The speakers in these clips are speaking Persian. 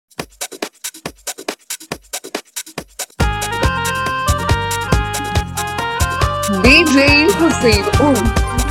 DJ Hussein Oud.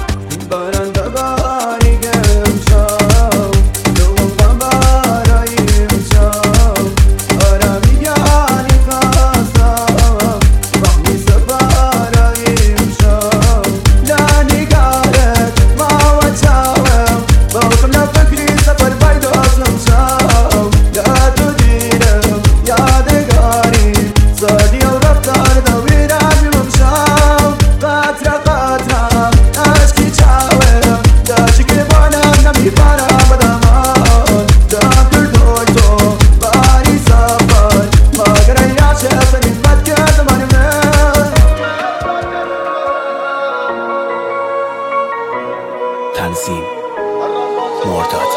تنظیم معتاد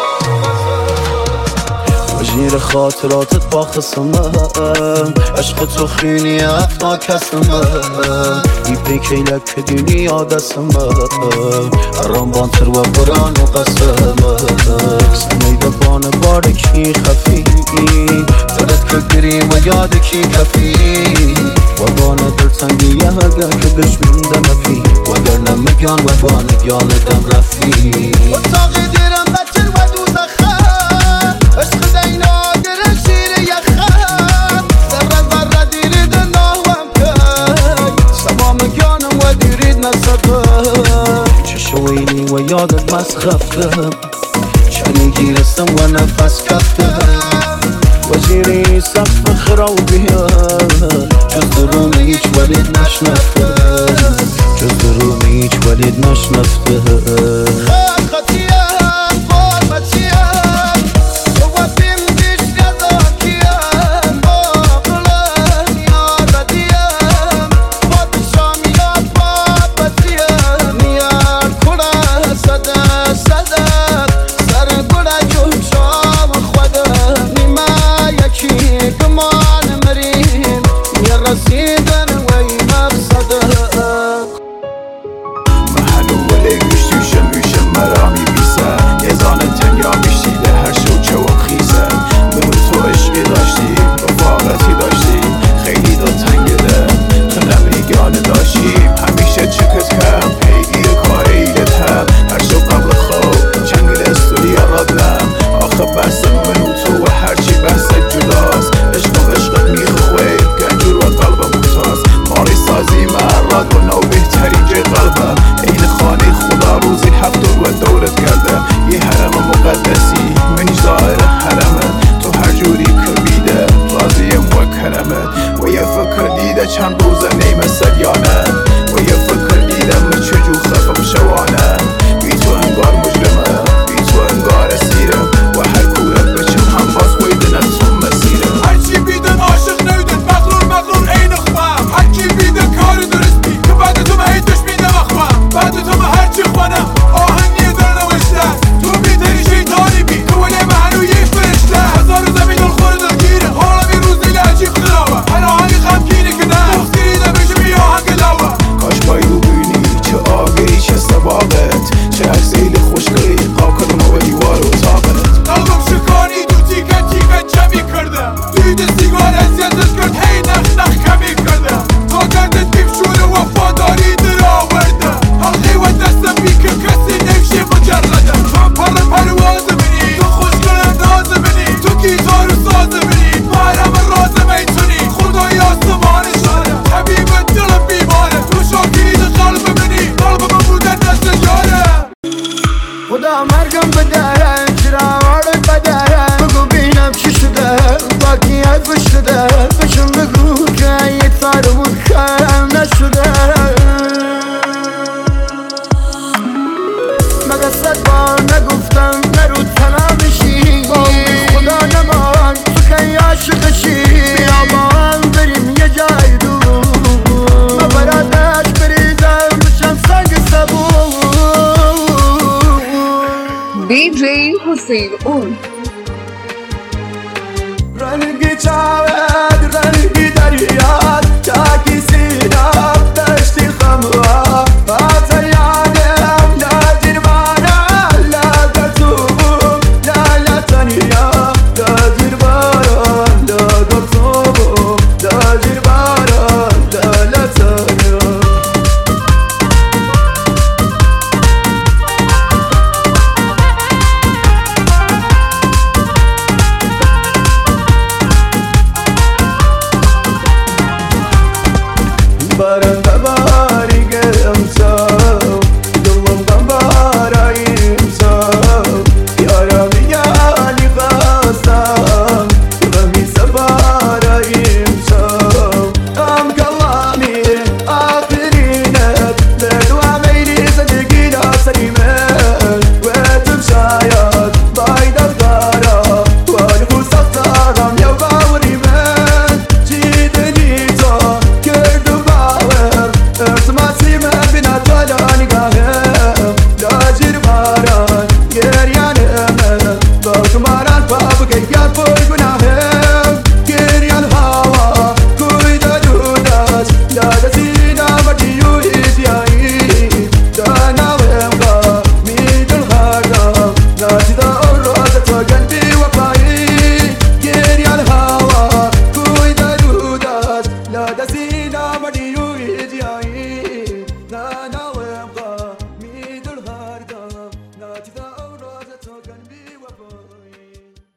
وجیر خاطراتت با خسمم عشق تو خیلی افنا کسمم ای پیکی لک دینی آدسمم هرام بانتر و بران و قسمم سمیده بان بارکی خفی دلت که گریم و یاد کی کفی و بان دلتنگی هگه که دشمن دمفی و گر نمگیان و بان گیان دم رفی و تاقی دیرم بچر و دوزخه عشق دینا گره شیر یخه ذره ذره دیرید ناوم که سمام گیانم و دیرید نصفه چشوینی و یادت مسخفه چنی گیرستم و نفس کفتم وزیری سقف خرابیه جز دروم هیچ ولید نشنفته جز دروم هیچ ولید نشنفته خطیم قربتیم وقتیم بیش نزاکیم باقلن یاردیم بادشام یاد بابتیم نیار کنه صده صده سر گره جوشام خوده نیمه یکی گمان مریم یه رسیدن وی مقصده محلو ولی گشتوشم میشم مرامی بیسه یه زانه تنیا میشتیده هر شو چواب خیزه منو تو عشقی داشتیم رفاقتی داشتیم خیلی دو تنگده تو نمیگانه داشتیم همیشه چکت هم پیگیر کاریلت هم هر شو قبل خواب چنگل استوری رادم آخه بحث منو تو و هرچی بحث جداست عشقت میخواه گنجور و قلبم متاز ماری سازی مراد و نو بهترین جه قلبم این خانه خدا روزی هفتاد و دورت کردم یه حرم مقدسی منیش ظاهر حرمت تو هر جوری که بیده راضیم و کرمت و یه فکر دیده چند روزه نیمه سدیانه و یه فکر دیدم چجور خفم شوانه بی تو انگار مجرمه بی تو انگار اسیرم و هر کورت بچم هم باز قویدن از تو مسیرم هرچی بیدن عاشق نویدن مغرور این اخوام هرچی بیدن کار درست بی که بعد تو هی دشمین نمخوام بعد تو هرچی خوانم آهنگی در نوشتن تو بیتری شیطانی بی تو ولی محلو یک فرشته هزار زمین دل خور دل گیره حالا بی روز دیل عجیب خلاوه هر آهنگی خمگینی که نه مختیری دمیشه بی آهنگ لاوه کاش بایدو بینی چه آگهی چه سباقت چه عکسیل خوشگلی قاکرم و دیوار و طاقت قلبم شکانی تو تیکه تیکه جمعی کردم دیده سیگار ازیتت کرد هی نخ کمی کردم تا گردت بیم شور وفاداری در آوردم حلقی و دستم بی که کسی نمیشه مجرده تو پرواز منی تو خوشگل انداز منی تو گیتار و ساز منی محرم راز میتونی خدای آسمان شاره حبیب دلم بیماره تو شاکید قلب منی قلب من بودن دست یاره خدا مرگم بداره چراغ بداره بگو بینم چی شده باکی از بشده بشم بگو که یه تارمون کارم نشده مگه صد بار نگفتم نرو تنها میشی خدا نمان تو که عاشقشی بیا با هم بریم یه جای دور مبرادش بریزم بشم سنگ سبور DJ Hussein Oud. رنگی چاوه